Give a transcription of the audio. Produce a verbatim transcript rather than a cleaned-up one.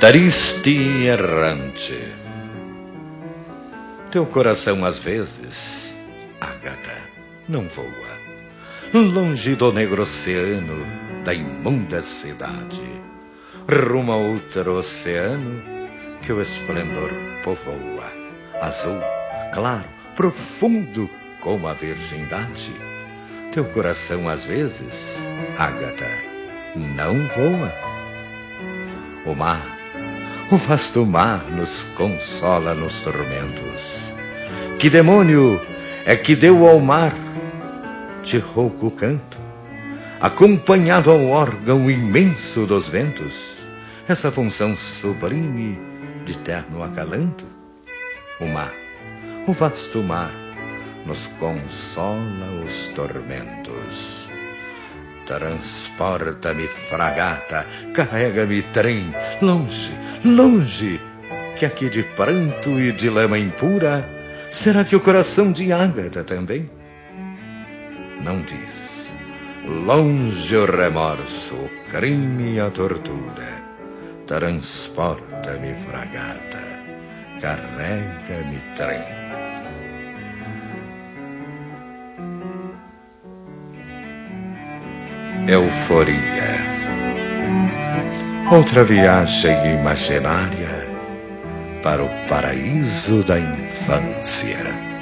Triste e errante, teu coração às vezes, Ágata, não voa longe do negro oceano da imunda cidade, rumo a outro oceano que o esplendor povoa, azul, claro, profundo como a virgindade. Teu coração às vezes, Ágata, não voa. O mar, o vasto mar nos consola nos tormentos. Que demônio é que deu ao mar de rouco canto, acompanhado ao órgão imenso dos ventos, essa função sublime de terno acalanto? O mar, o vasto mar, nos consola os tormentos. Transporta-me, fragata, carrega-me, trem, longe, longe, que aqui de pranto e de lama impura, será que o coração de Ágata também? Não diz, longe o remorso, o crime e a tortura. Transporta-me, fragata, carrega-me, trem. Euforia, outra viagem imaginária para o paraíso da infância.